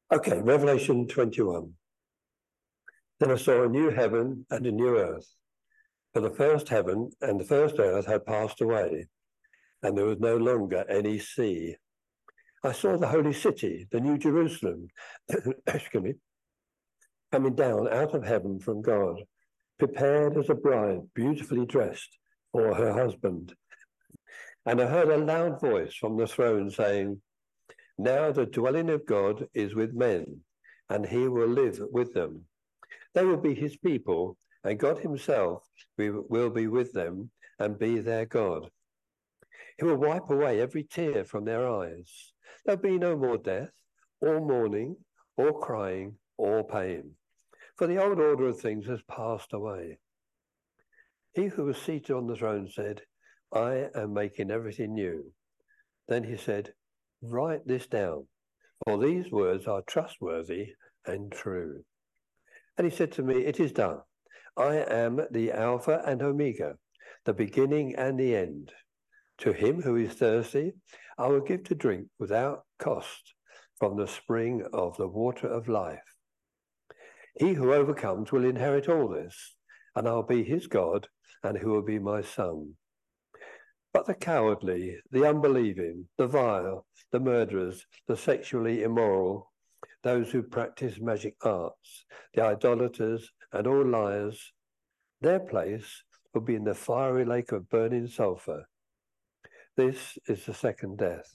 Okay, Revelation 21. Then I saw a new heaven and a new earth. For the first heaven and the first earth had passed away, and there was no longer any sea. I saw the holy city, the new Jerusalem, excuse me, coming down out of heaven from God, prepared as a bride, beautifully dressed for her husband. And I heard a loud voice from the throne saying, "Now the dwelling of God is with men, and he will live with them. They will be his people, and God himself will be with them and be their God. He will wipe away every tear from their eyes. There'll be no more death, or mourning, or crying, or pain, for the old order of things has passed away." He who was seated on the throne said, "I am making everything new." Then he said, "Write this down, for these words are trustworthy and true." And he said to me, "It is done. I am the Alpha and Omega, the beginning and the end. To him who is thirsty, I will give to drink without cost from the spring of the water of life. He who overcomes will inherit all this, and I'll be his God, and he will be my son. But the cowardly, the unbelieving, the vile, the murderers, the sexually immoral, those who practice magic arts, the idolaters, and all liars, their place will be in the fiery lake of burning sulfur. This is the second death.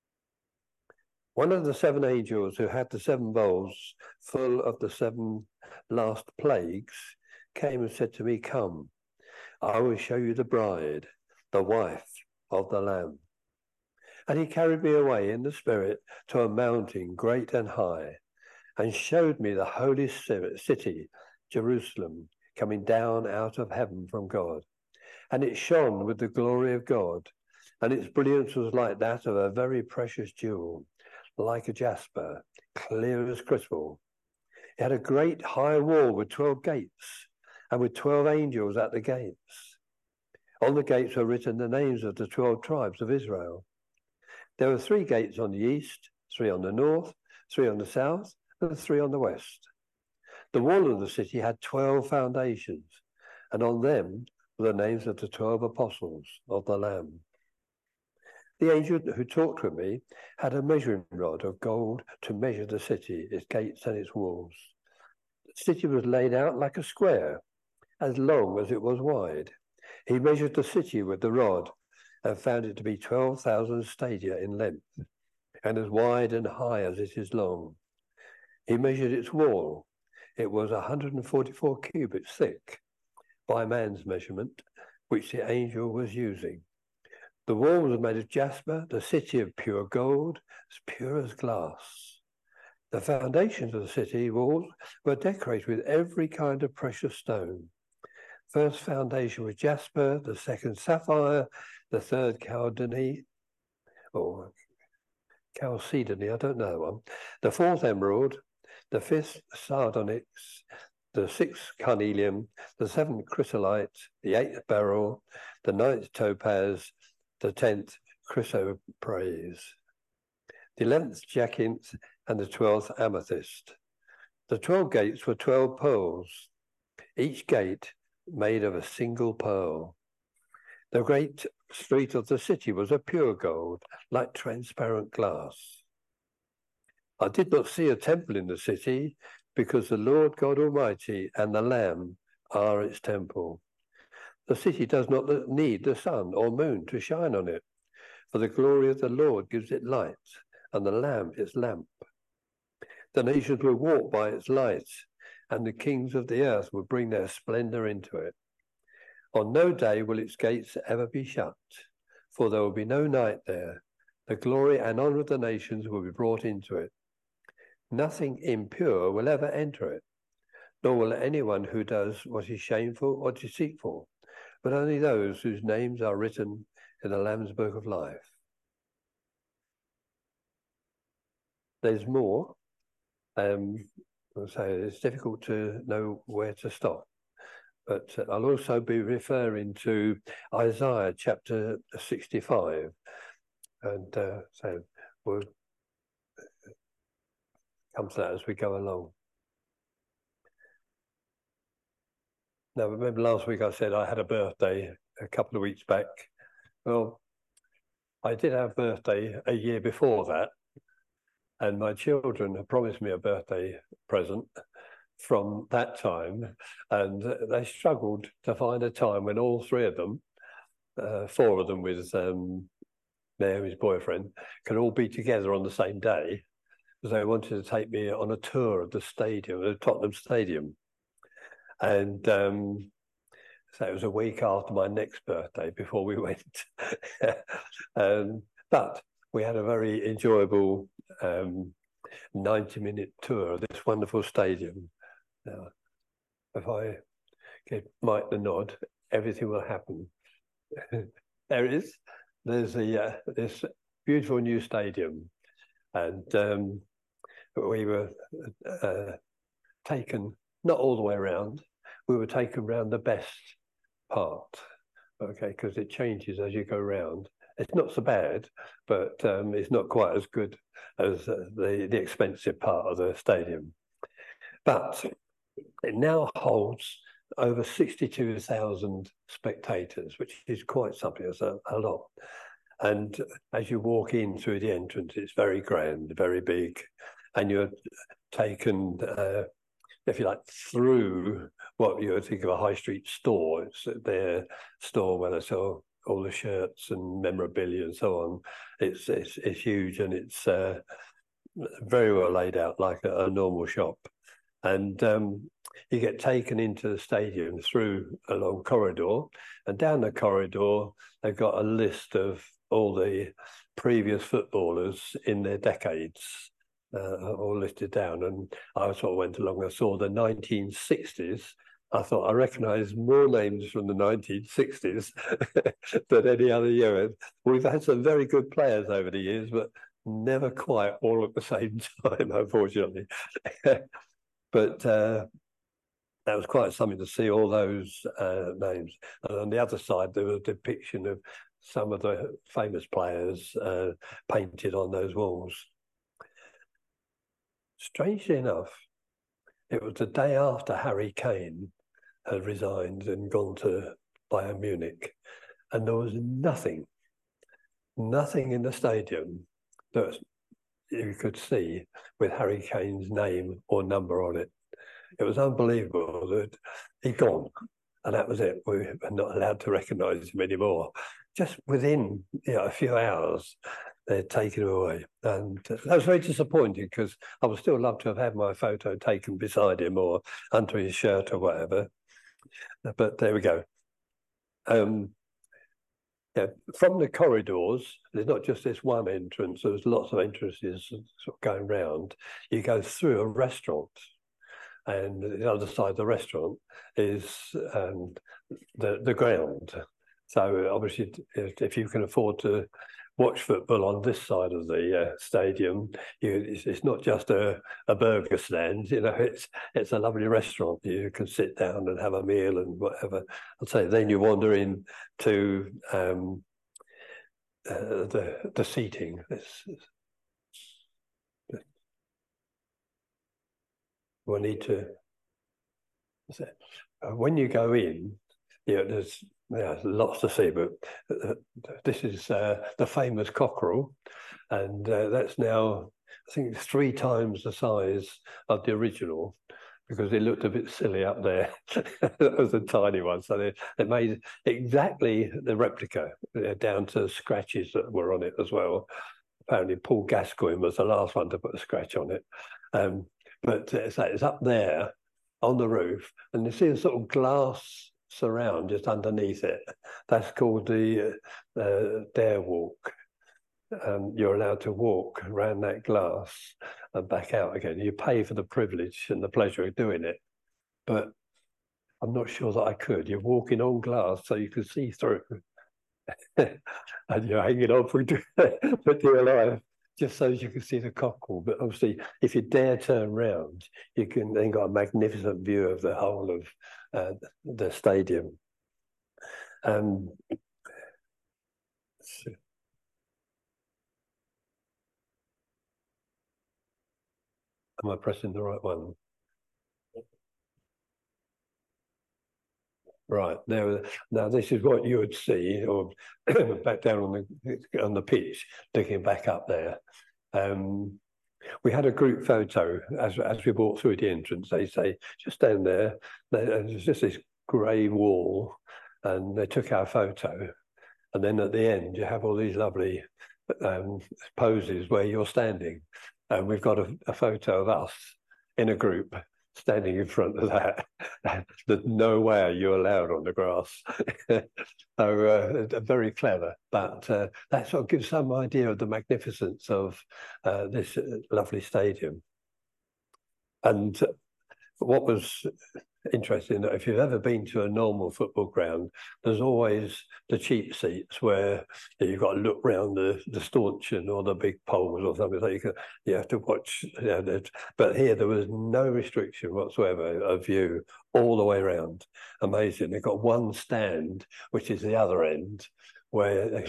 One of the seven angels who had the seven bowls full of the seven last plagues came and said to me, "Come, I will show you the bride, the wife of the Lamb." And he carried me away in the spirit to a mountain great and high, and showed me the holy city, Jerusalem, coming down out of heaven from God. And it shone with the glory of God, and its brilliance was like that of a very precious jewel, like a jasper, clear as crystal. It had a great high wall with 12 gates, and with 12 angels at the gates. On the gates were written the names of the 12 tribes of Israel. There were 3 gates on the east, 3 on the north, 3 on the south, and 3 on the west. The wall of the city had 12 foundations, and on them were the names of the 12 apostles of the Lamb. The angel who talked with me had a measuring rod of gold to measure the city, its gates and its walls. The city was laid out like a square, as long as it was wide. He measured the city with the rod and found it to be 12,000 stadia in length, and as wide and high as it is long. He measured its wall. It was 144 cubits thick, by man's measurement, which the angel was using. The wall was made of jasper, the city of pure gold, as pure as glass. The foundations of the city walls were decorated with every kind of precious stone. First foundation was jasper, the second sapphire, the third chalcedony, or chalcedony, I don't know one, the fourth emerald, the fifth sardonyx, the sixth carnelian, the seventh chrysolite, the eighth beryl, the ninth topaz, the 10th chrysoprase, the 11th jacinth, and the 12th amethyst. The 12 gates were 12 pearls, each gate made of a single pearl. The great street of the city was of pure gold, like transparent glass. I did not see a temple in the city, because the Lord God Almighty and the Lamb are its temple. The city does not need the sun or moon to shine on it, for the glory of the Lord gives it light, and the Lamb its lamp. The nations will walk by its light, and the kings of the earth will bring their splendor into it. On no day will its gates ever be shut, for there will be no night there. The glory and honor of the nations will be brought into it. Nothing impure will ever enter it, nor will anyone who does what is shameful or deceitful, but only those whose names are written in the Lamb's Book of Life. There's more. So it's difficult to know where to stop. But I'll also be referring to Isaiah chapter 65. And so we'll comes out as we go along. Now, remember last week I said I had a birthday a couple of weeks back. Well, I did have a birthday a year before that, and my children had promised me a birthday present from that time, and they struggled to find a time when all three of them, four of them with Mary's boyfriend, could all be together on the same day, because they wanted to take me on a tour of the stadium, the Tottenham Stadium. And so it was a week after my next birthday before we went. But we had a very enjoyable 90-minute tour of this wonderful stadium. Now, if I give Mike the nod, everything will happen. There it is. There's this beautiful new stadium, and we were taken, not all the way around, we were taken around the best part, okay, because it changes as you go around. It's not so bad, but it's not quite as good as the expensive part of the stadium. But it now holds over 62,000 spectators, which is quite something. It's a lot. And as you walk in through the entrance, it's very grand, very big, and you're taken, if you like, through what you would think of a high street store. It's their store where they sell all the shirts and memorabilia and so on. It's huge, and it's very well laid out like a normal shop. And you get taken into the stadium through a long corridor, and down the corridor they've got a list of all the previous footballers in their decades, all listed down. And I sort of went along and saw the 1960s. I thought I recognised more names from the 1960s than any other year. We've had some very good players over the years, but never quite all at the same time, unfortunately. But that was quite something to see all those names. And on the other side, there was a depiction of some of the famous players painted on those walls. Strangely enough, it was the day after Harry Kane had resigned and gone to Bayern Munich, and there was nothing in the stadium that you could see with Harry Kane's name or number on it. It was unbelievable that he'd gone, and that was it. We were not allowed to recognise him anymore. Just within a few hours, they'd taken him away. And that was very disappointing, because I would still love to have had my photo taken beside him or under his shirt or whatever. But there we go. Yeah, from the corridors, there's not just this one entrance, there's lots of entrances sort of going round. You go through a restaurant, and the other side of the restaurant is the ground. So obviously, if you can afford to watch football on this side of the stadium, it's not just a burger stand. It's a lovely restaurant. You can sit down and have a meal and whatever. I'd say then you wander in to the seating. We'll need to. When you go in, there's lots to see, but this is the famous cockerel, and that's now, I think, 3 times the size of the original, because it looked a bit silly up there. That was a tiny one, so they made exactly the replica, down to scratches that were on it as well. Apparently Paul Gascoigne was the last one to put a scratch on it. But it's up there on the roof, and you see a sort of glass surround just underneath it. That's called the Dare Walk. You're allowed to walk around that glass and back out again. You pay for the privilege and the pleasure of doing it, but I'm not sure that I could. You're walking on glass, so you can see through, and you're hanging on for dear life, just so you can see the cockerel. But obviously, if you dare turn round, you can then got a magnificent view of the whole of the stadium. Am I pressing the right one? Right. Now this is what you would see, or back down on the pitch, looking back up there. We had a group photo as we walked through the entrance. They say, just stand there. There's just this grey wall, and they took our photo. And then at the end, you have all these lovely poses where you're standing. And we've got a photo of us in a group standing in front of that. There's no way you're allowed on the grass. So very clever, but that sort of gives some idea of the magnificence of this lovely stadium. And what was interesting, that if you've ever been to a normal football ground, there's always the cheap seats where you've got to look round the stanchion or the big poles or something, so you have to watch. But here there was no restriction whatsoever of view all the way around. Amazing. They've got one stand, which is the other end, where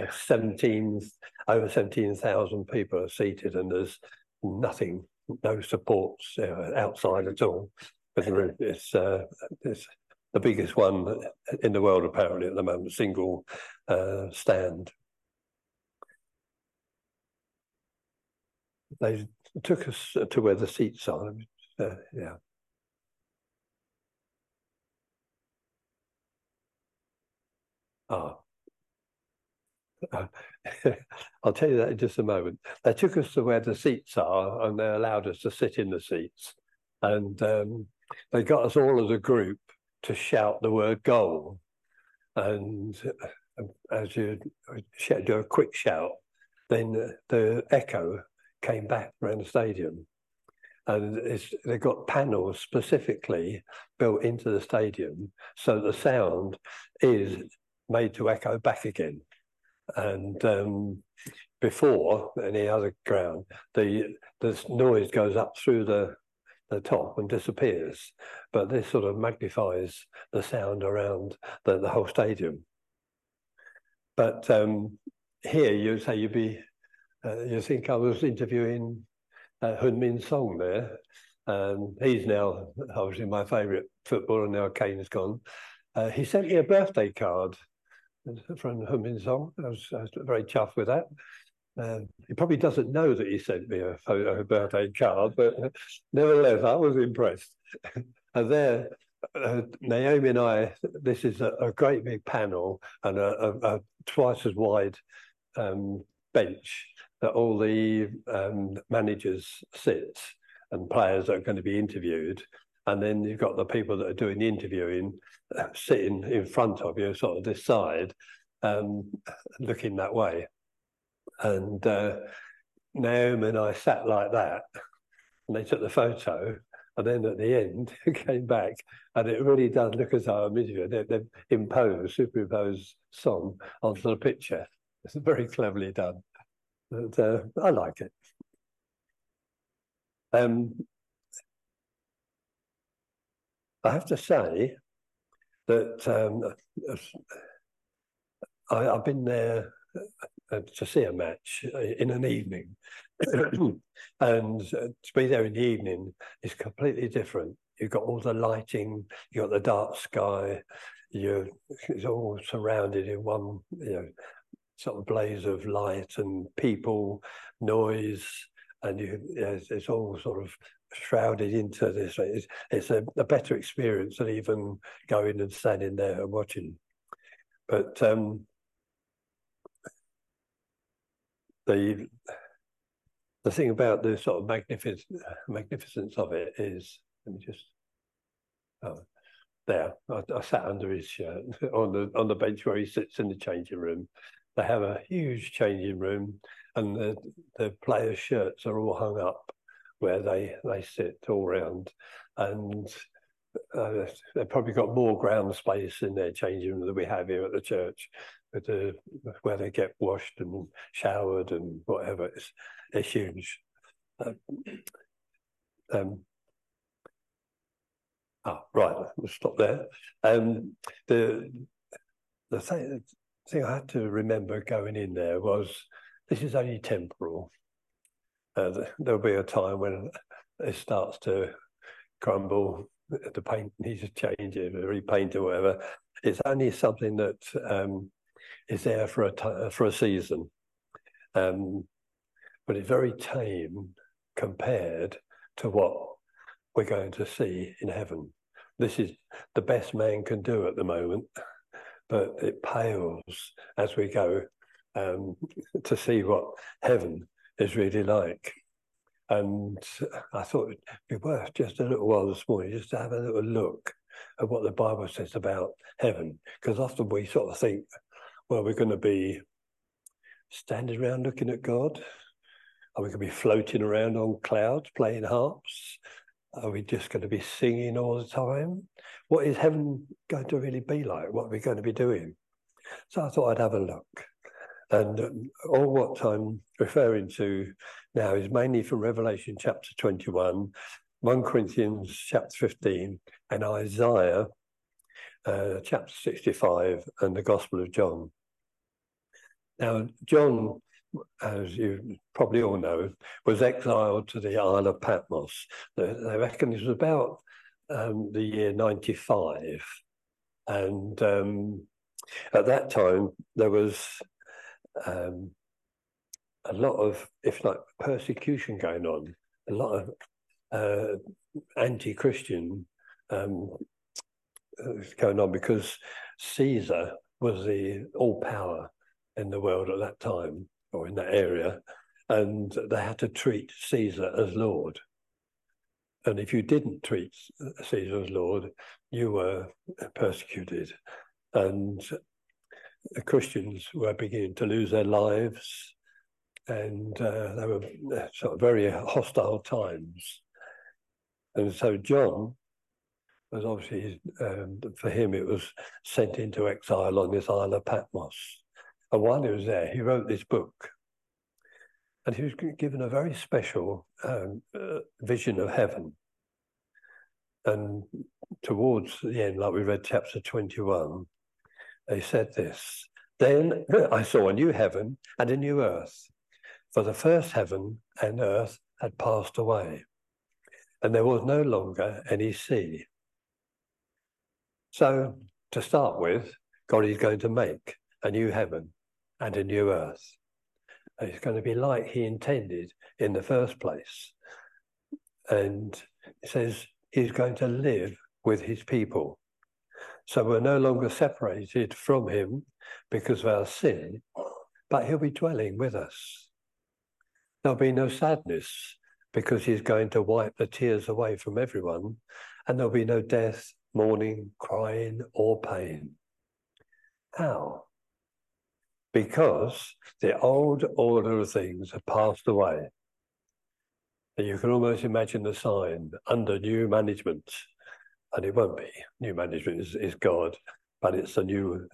over 17,000 people are seated, and there's nothing, no supports outside at all. It's the biggest one in the world apparently at the moment, single stand. They took us to where the seats are. Yeah. Ah. I'll tell you that in just a moment. They took us to where the seats are, and they allowed us to sit in the seats. And they got us all as a group to shout the word goal. And as you do a quick shout, then the echo came back around the stadium. And they've got panels specifically built into the stadium, so the sound is made to echo back again. And before any other ground, the noise goes up through the top and disappears, but this sort of magnifies the sound around the whole stadium. But here you say you think I was interviewing Heung-min Son there. He's now obviously my favourite footballer. Now Kane's gone. He sent me a birthday card from Heung-min Son. I was very chuffed with that. He probably doesn't know that he sent me a birthday card, but nevertheless, I was impressed. And there, Naomi and I, this is a great big panel and a twice as wide bench that all the managers sit and players that are going to be interviewed. And then you've got the people that are doing the interviewing sitting in front of you, sort of this side, looking that way. And Naomi and I sat like that, and they took the photo. And then at the end, it came back, and it really does look as though I'm interviewing. They've superimposed Son onto the picture. It's very cleverly done. But, I like it. I have to say that I've been there to see a match in an evening, and to be there in the evening is completely different. You've got all the lighting, you've got the dark sky, it's all surrounded in one, sort of blaze of light and people, noise, and it's all sort of shrouded into this. It's a better experience than even going and standing there and watching. But the thing about the sort of magnificence of it is, let me just, there, I sat under his shirt on the bench where he sits in the changing room. They have a huge changing room, and the players' shirts are all hung up where they sit all round, and they've probably got more ground space in their changing room than we have here at the church, where they get washed and showered and whatever. It's huge. Right, we'll stop there. The thing I had to remember going in there was, this is only temporal. There'll be a time when it starts to crumble, the paint needs to change it, repaint or whatever. It's only something that is there for a season, but it's very tame compared to what we're going to see in heaven. This is the best man can do at the moment, but it pales as we go to see what heaven is really like. And I thought it'd be worth just a little while this morning just to have a little look at what the Bible says about heaven, because often we sort of think, well, we're going to be standing around looking at God. Are we going to be floating around on clouds playing harps? Are we just going to be singing all the time? What is heaven going to really be like? What are we going to be doing? So I thought I'd have a look. And all what I'm referring to now is mainly from Revelation chapter 21, 1 Corinthians chapter 15, and Isaiah chapter 65, and the Gospel of John. Now, John, as you probably all know, was exiled to the Isle of Patmos. They reckon this was about the year 95. And at that time, there was a lot of, if like, persecution going on, a lot of anti-Christian going on, because Caesar was the all power in the world at that time, or in that area, and they had to treat Caesar as Lord. And if you didn't treat Caesar as Lord, you were persecuted. And the Christians were beginning to lose their lives, and they were sort of very hostile times. And so John was obviously, for him, it was sent into exile on this Isle of Patmos. And while he was there, he wrote this book. And he was given a very special vision of heaven. And towards the end, like we read chapter 21, they said this: "Then I saw a new heaven and a new earth, for the first heaven and earth had passed away, and there was no longer any sea." So, to start with, God is going to make a new heaven and a new earth. And it's going to be like he intended in the first place. And it says he's going to live with his people. So we're no longer separated from him because of our sin, but he'll be dwelling with us. There'll be no sadness because he's going to wipe the tears away from everyone, and there'll be no death, mourning, crying, or pain. How? Because the old order of things have passed away. And you can almost imagine the sign, under new management. And it won't be. New management is God, but it's the new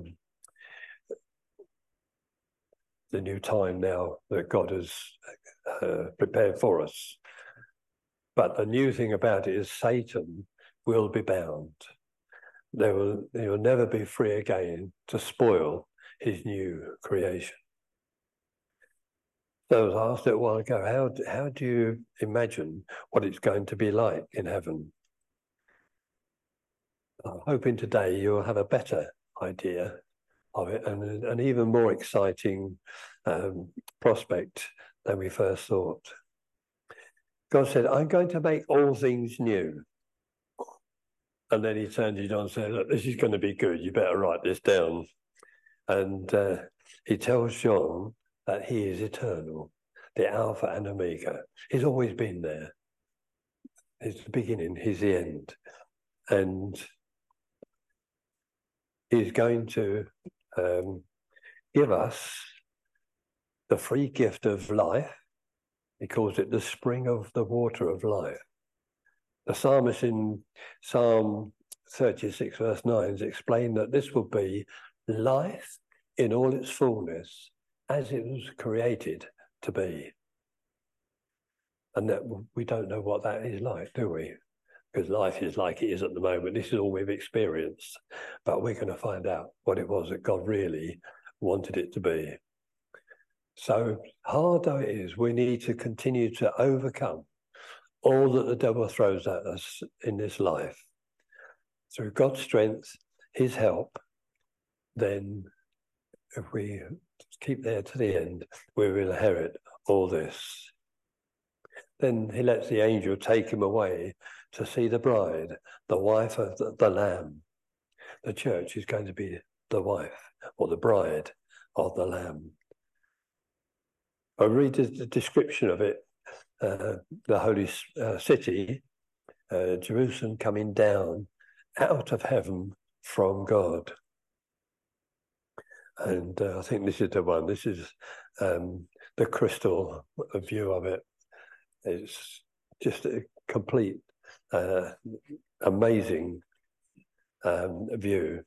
time now that God has prepared for us. But the new thing about it is Satan will be bound. He will never be free again to spoil his new creation. So I was asked it a while ago, how do you imagine what it's going to be like in heaven? I'm hoping today you'll have a better idea of it, and an even more exciting prospect than we first thought. God said, "I'm going to make all things new." And then he turned to John and said, "Look, this is going to be good. You better write this down." And he tells John that he is eternal, the Alpha and Omega. He's always been there. He's the beginning, he's the end. And he's going to give us the free gift of life. He calls it the spring of the water of life. The psalmist in Psalm 36, verse 9, has explained that this will be life in all its fullness, as it was created to be. And that we don't know what that is like, do we? Because life is like it is at the moment. This is all we've experienced. But we're going to find out what it was that God really wanted it to be. So hard though it is, we need to continue to overcome all that the devil throws at us in this life, through God's strength, his help, then if we keep there to the end, we will inherit all this. Then he lets the angel take him away to see the bride, the wife of the Lamb. The church is going to be the wife or the bride of the Lamb. I read the description of it, the holy city, Jerusalem coming down out of heaven from God. And I think this is the one. This is the crystal view of it. It's just a complete, amazing view.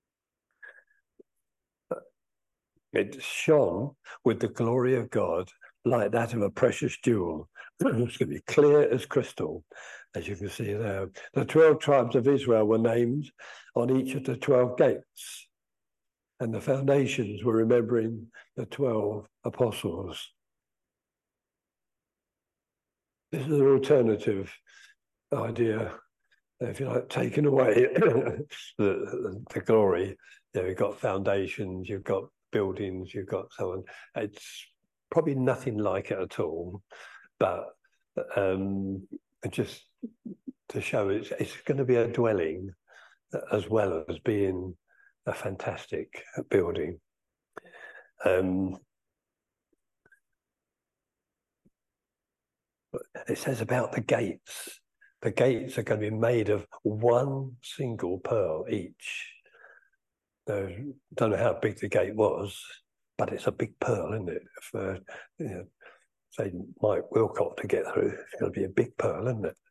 It shone with the glory of God like that of a precious jewel. It's going to be clear as crystal, as you can see there. The 12 tribes of Israel were named on each of the 12 gates, and the foundations were remembering the 12 apostles. This is an alternative idea, if you like, taking away the glory. You know, you've got foundations, you've got buildings, you've got so on. It's probably nothing like it at all, but just to show it's going to be a dwelling as well as being a fantastic building. It says about the gates. The gates are going to be made of one single pearl each. I don't know how big the gate was, but it's a big pearl, isn't it? For, you know, say Mike Wilcott to get through, it's going to be a big pearl, isn't it?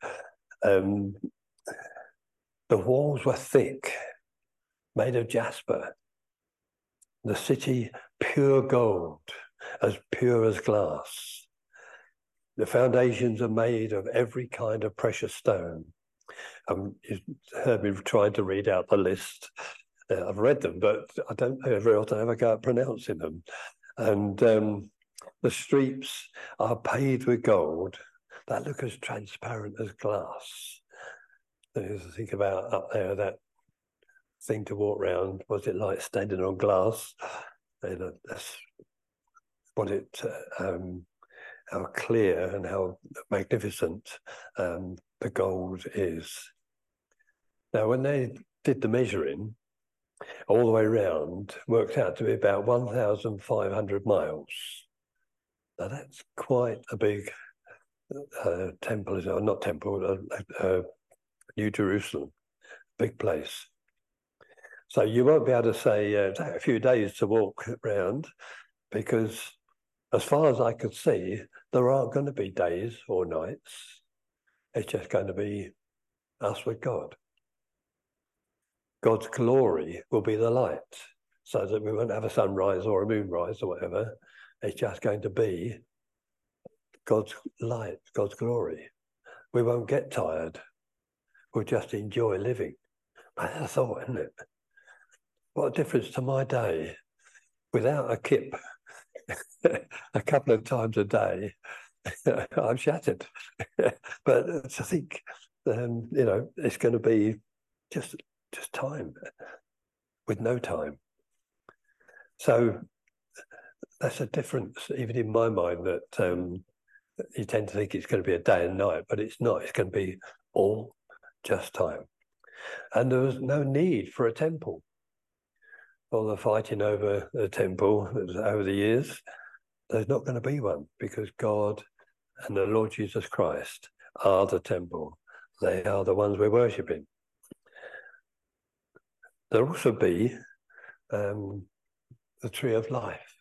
The walls were thick, made of jasper. The city pure gold, as pure as glass. The foundations are made of every kind of precious stone. You heard me trying to read out the list. I've read them, but I don't know very often I ever go out pronouncing them. And the streets are paved with gold that look as transparent as glass. Think about up there, that thing to walk around. Was it like standing on glass? That's what it, how clear and how magnificent the gold is. Now, when they did the measuring, all the way around, worked out to be about 1,500 miles. Now that's quite a big temple, or not temple, New Jerusalem, big place. So you won't be able to say take a few days to walk around, because as far as I could see, there aren't going to be days or nights. It's just going to be us with God. God's glory will be the light, so that we won't have a sunrise or a moonrise or whatever. It's just going to be God's light, God's glory. We won't get tired. We'll just enjoy living. That's a thought, isn't it? What a difference to my day. Without a kip, a couple of times a day, I'm shattered. But to think, you know, it's going to be just time with no time. So that's a difference, even in my mind, that you tend to think it's going to be a day and night, but it's not. It's going to be all just time. And there was no need for a temple. All the fighting over the temple over the years, there's not going to be one, because God and the Lord Jesus Christ are the temple. They are the ones we're worshipping. There'll also be the tree of life.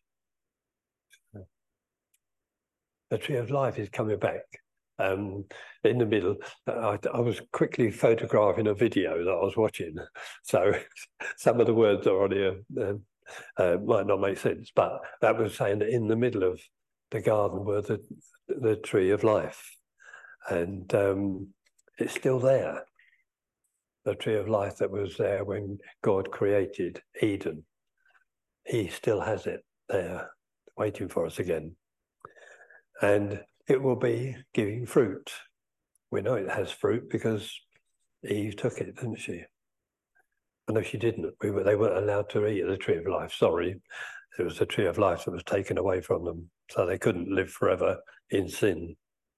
The tree of life is coming back. In the middle, I was quickly photographing a video that I was watching. So some of the words that are on here might not make sense, but that was saying that in the middle of the garden were the tree of life. And it's still there. The tree of life that was there when God created Eden. He still has it there, waiting for us again. And it will be giving fruit. We know it has fruit because Eve took it, didn't she? No, she didn't. They weren't allowed to eat of the tree of life. Sorry, it was the tree of life that was taken away from them, so they couldn't live forever in sin.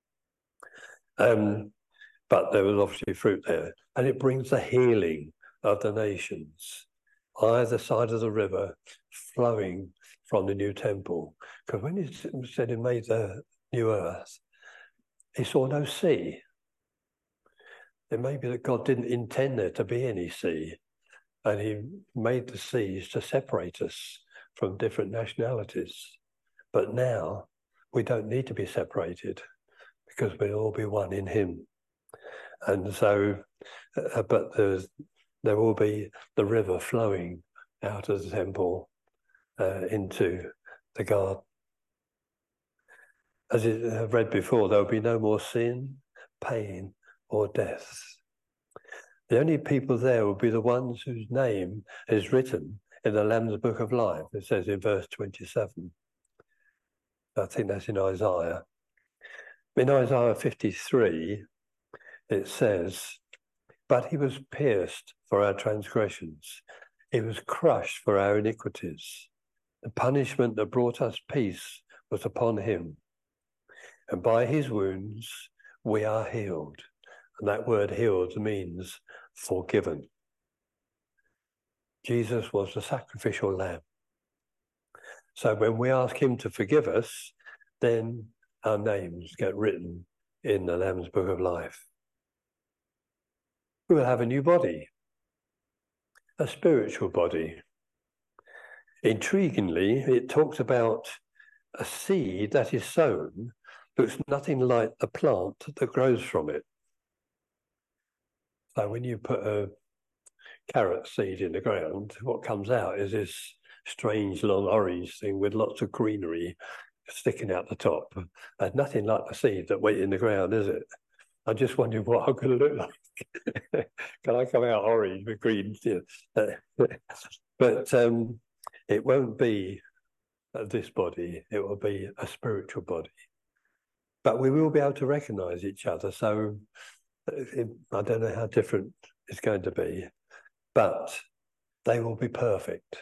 But there was obviously fruit there, and it brings the healing of the nations, either side of the river, flowing from the new temple. Because when he said he made the new earth, he saw no sea. It may be that God didn't intend there to be any sea, and he made the seas to separate us from different nationalities. But now we don't need to be separated because we'll all be one in him. And so, but there will be the river flowing out of the temple into the garden. As I've read before, there will be no more sin, pain, or death. The only people there will be the ones whose name is written in the Lamb's Book of Life. It says in verse 27. I think that's in Isaiah. In Isaiah 53, it says, "But he was pierced for our transgressions. He was crushed for our iniquities. The punishment that brought us peace was upon him. And by his wounds, we are healed." And that word healed means forgiven. Jesus was the sacrificial lamb. So when we ask him to forgive us, then our names get written in the Lamb's Book of Life. We will have a new body, a spiritual body. Intriguingly, it talks about a seed that is sown looks nothing like the plant that grows from it. So when you put a carrot seed in the ground, what comes out is this strange long orange thing with lots of greenery sticking out the top. And nothing like the seed that went in the ground, is it? I just wondered what I'm going to look like. Can I come out orange with green? But it won't be this body. It will be a spiritual body. But we will be able to recognize each other. So I don't know how different it's going to be, but they will be perfect.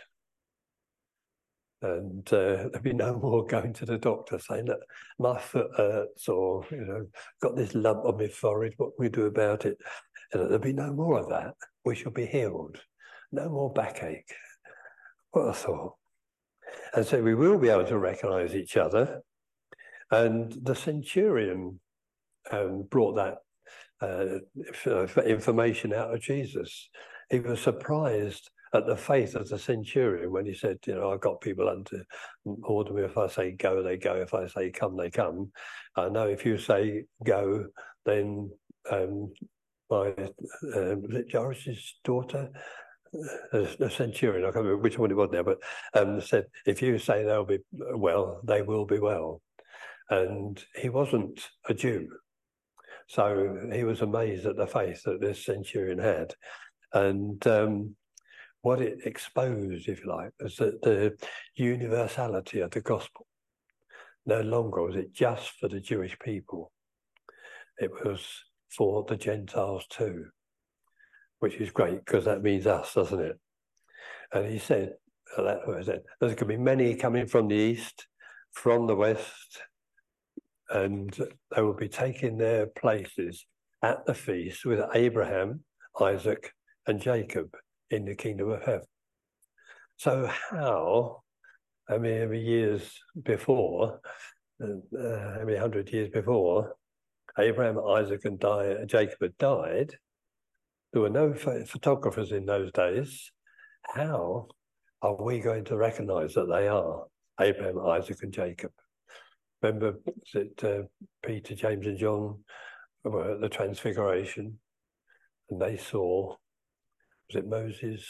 And there'll be no more going to the doctor saying that my foot hurts, or, got this lump on my forehead, what can we do about it? And there'll be no more of that. We shall be healed. No more backache. What a thought. And so we will be able to recognize each other. And the centurion brought that information out of Jesus. He was surprised at the faith of the centurion when he said, I've got people under order me. If I say go, they go. If I say come, they come. I know if you say go, then was it Jairus' daughter? The centurion, I can't remember which one it was now, but said, if you say they'll be well, they will be well. And he wasn't a Jew. So he was amazed at the faith that this centurion had. And what it exposed, if you like, was that the universality of the gospel. No longer was it just for the Jewish people. It was for the Gentiles too, which is great because that means us, doesn't it? And he said, there's going to be many coming from the east, from the west, and they will be taking their places at the feast with Abraham, Isaac, and Jacob in the kingdom of heaven. So how many years before, how many 100 years before, Abraham, Isaac, and Jacob had died, there were no photographers in those days. How are we going to recognize that they are Abraham, Isaac, and Jacob? Remember, Peter, James, and John were at the Transfiguration, and they saw, was it Moses?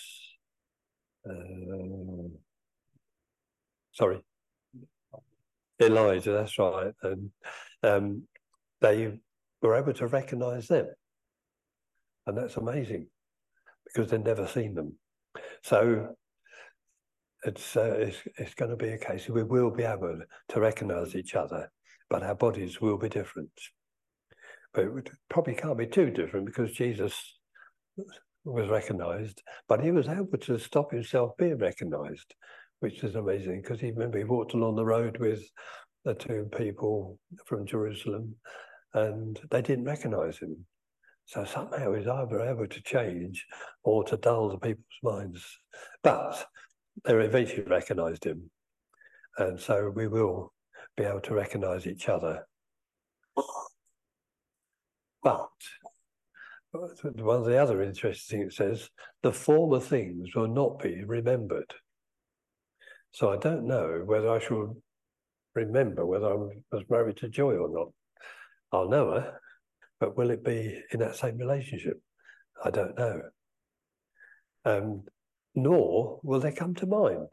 Sorry, Elijah, that's right. And they were able to recognize them. And that's amazing because they'd never seen them. So it's going to be a case we will be able to recognize each other, but our bodies will be different. But it probably can't be too different because Jesus was recognized, but he was able to stop himself being recognized, which is amazing because he walked along the road with the two people from Jerusalem and they didn't recognize him. So somehow he's either able to change or to dull the people's minds. But they eventually recognized him. And so we will be able to recognize each other. But one of the other interesting things it says, the former things will not be remembered. So I don't know whether I should remember whether I was married to Joy or not. I'll know her, but will it be in that same relationship? I don't know. Nor will they come to mind.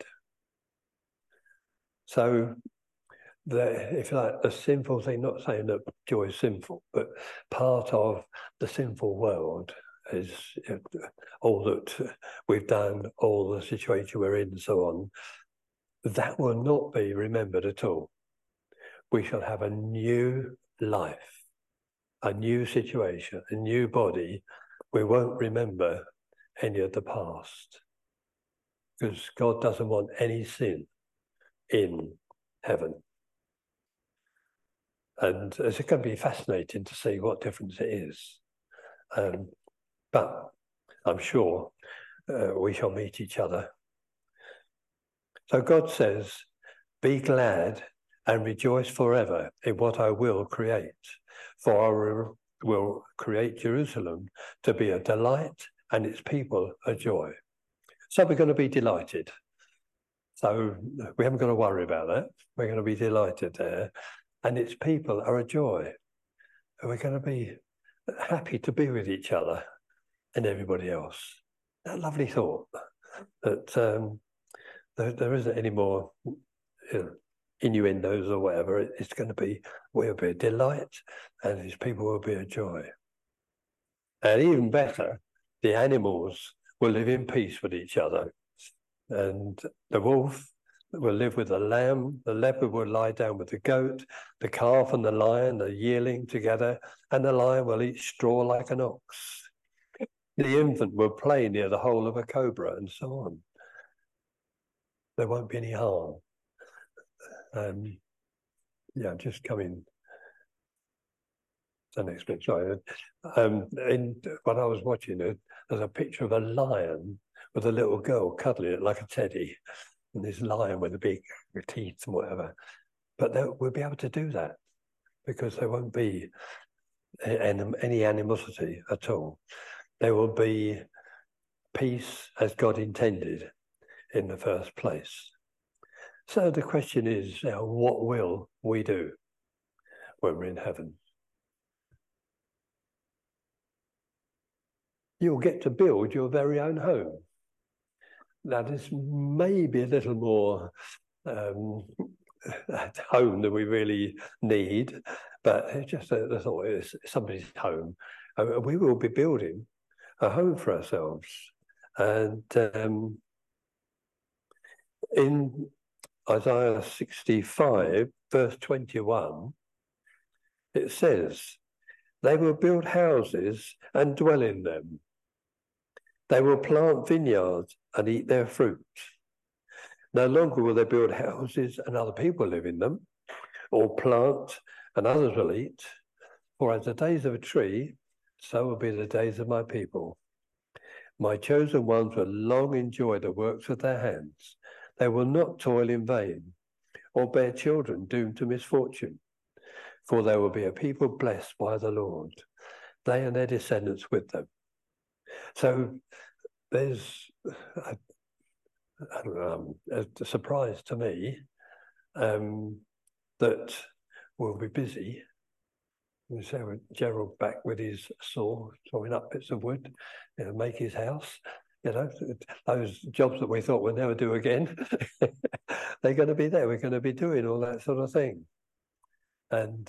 So if you like, the sinful thing, not saying that Joy is sinful, but part of the sinful world is all that we've done, all the situation we're in and so on, that will not be remembered at all. We shall have a new life, a new situation, a new body. We won't remember any of the past because God doesn't want any sin in heaven. And it's going to be fascinating to see what difference it is. But I'm sure we shall meet each other. So God says, be glad and rejoice forever in what I will create. For I will create Jerusalem to be a delight and its people a joy. So we're going to be delighted. So we haven't got to worry about that. We're going to be delighted there. And its people are a joy. And we're going to be happy to be with each other and everybody else. That lovely thought that there isn't any more innuendos or whatever. It's going to be, we'll be a delight and his people will be a joy. And even better, the animals will live in peace with each other. And the wolf will live with the lamb, the leopard will lie down with the goat, the calf and the lion are yearling together, and the lion will eat straw like an ox. The infant will play near the hole of a cobra, and so on. There won't be any harm. Just coming to the next bit. Sorry. When I was watching it, there's a picture of a lion with a little girl cuddling it like a teddy, and this lion with the big teeth and whatever. But we'll be able to do that because there won't be any animosity at all. There will be peace as God intended in the first place. So the question is, what will we do when we're in heaven? You'll get to build your very own home. Now, this may be a little more at home than we really need, but it's just the thought is somebody's home. We will be building a home for ourselves. And in Isaiah 65, verse 21, it says, they will build houses and dwell in them. They will plant vineyards and eat their fruit. No longer will they build houses and other people live in them, or plant and others will eat. For as the days of a tree, so will be the days of my people. My chosen ones will long enjoy the works of their hands. They will not toil in vain, or bear children doomed to misfortune. For there will be a people blessed by the Lord, they and their descendants with them. So there's a surprise to me that we'll be busy. We say with Gerald back with his saw, sawing up bits of wood, make his house. Those jobs that we thought we'd never do again, they're going to be there. We're going to be doing all that sort of thing. And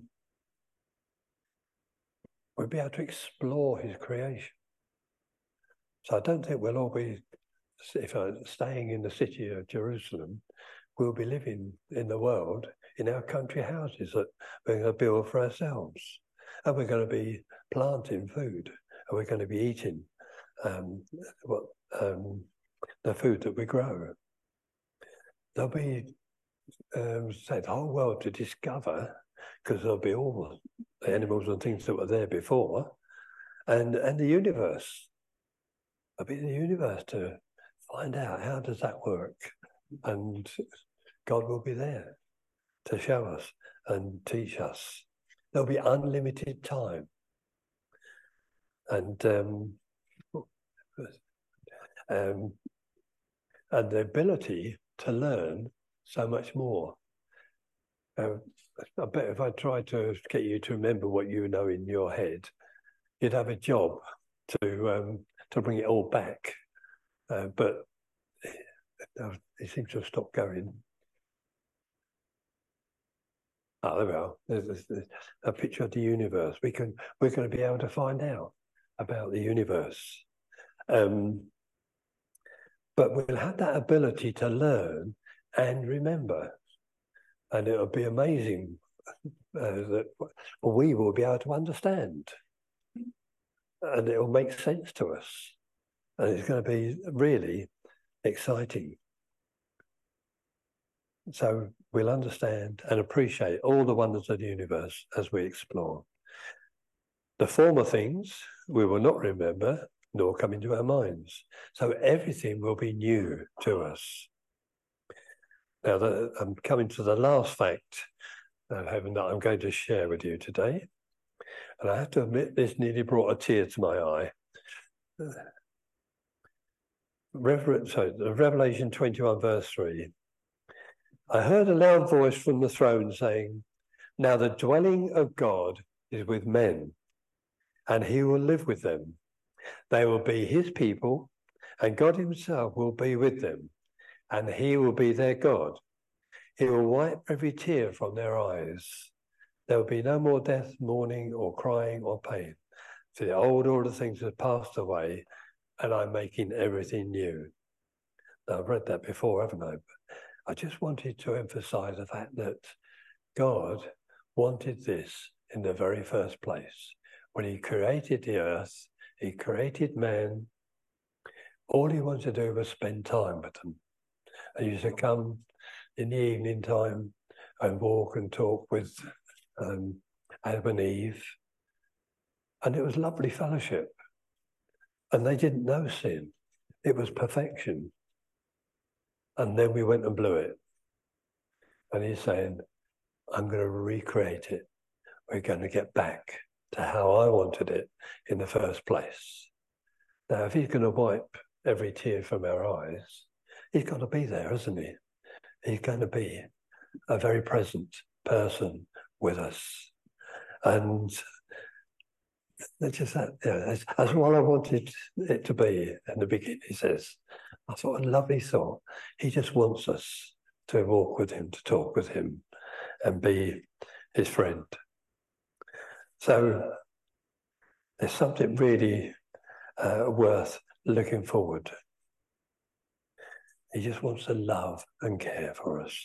we'll be able to explore his creation. So I don't think we'll all be, if I'm staying in the city of Jerusalem, we'll be living in the world in our country houses that we're going to build for ourselves. and we're going to be planting food, and we're going to be eating the food that we grow. There'll be say the whole world to discover, because there'll be all the animals and things that were there before, and the universe. There'll be the universe to find out how does that work, and God will be there to show us and teach us. There'll be unlimited time, and the ability to learn so much more. I bet if I tried to get you to remember what you know in your head, you'd have a job to bring it all back. But it seems to have stopped going. Oh, there we are. There's a picture of the universe. We're going to be able to find out about the universe. But we'll have that ability to learn and remember. And it'll be amazing that we will be able to understand. And it will make sense to us. And it's going to be really exciting. So we'll understand and appreciate all the wonders of the universe as we explore. The former things we will not remember nor come into our minds. So everything will be new to us. Now, I'm coming to the last fact of heaven that I'm going to share with you today. And I have to admit, this nearly brought a tear to my eye. Revelation 21, verse 3. I heard a loud voice from the throne saying, now the dwelling of God is with men, and he will live with them. They will be his people, and God himself will be with them, and he will be their God. He will wipe every tear from their eyes. There will be no more death, mourning, or crying, or pain. For the old order of things have passed away, and I'm making everything new. Now, I've read that before, haven't I? But I just wanted to emphasize the fact that God wanted this in the very first place. When he created the earth, he created man. All he wanted to do was spend time with them. And he used to come in the evening time and walk and talk with Adam and Eve. And it was lovely fellowship. And they didn't know sin. It was perfection. And then we went and blew it. And he's saying, I'm going to recreate it. We're going to get back to how I wanted it in the first place. Now, if he's going to wipe every tear from our eyes, he's got to be there, isn't he? He's going to be a very present person with us. And it's just that, you know, that's what I wanted it to be in the beginning, he says. I thought, a lovely thought. He just wants us to walk with him, to talk with him, and be his friend. So there's something really worth looking forward. He just wants to love and care for us.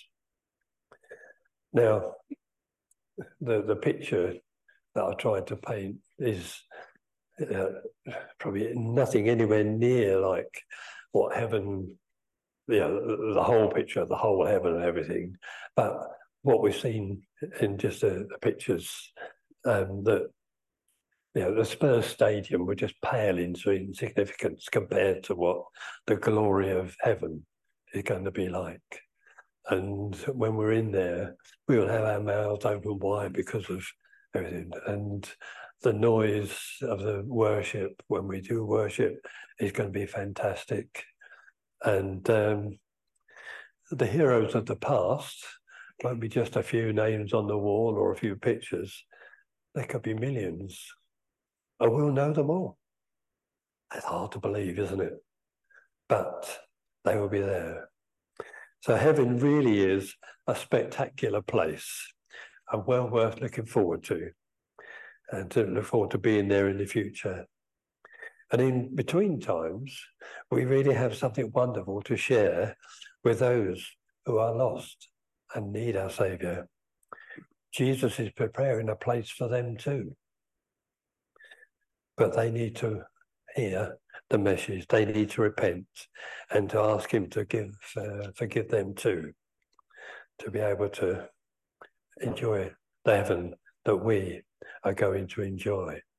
Now, the picture that I tried to paint is probably nothing anywhere near like what heaven, you know, the whole picture, the whole heaven and everything. But what we've seen in just the pictures, that, you know, the Spurs Stadium would just pale into insignificance compared to what the glory of heaven is going to be like. And when we're in there, we will have our mouths open wide because of everything. And the noise of the worship, when we do worship, is going to be fantastic. And the heroes of the past won't be just a few names on the wall or a few pictures. There could be millions. And we'll know them all. It's hard to believe, isn't it? But they will be there. So heaven really is a spectacular place and well worth looking forward to, and to look forward to being there in the future. And in between times, we really have something wonderful to share with those who are lost and need our Saviour. Jesus is preparing a place for them too. but they need to hear the message. They need to repent and to ask him to forgive them too, to be able to enjoy the heaven that we are going to enjoy.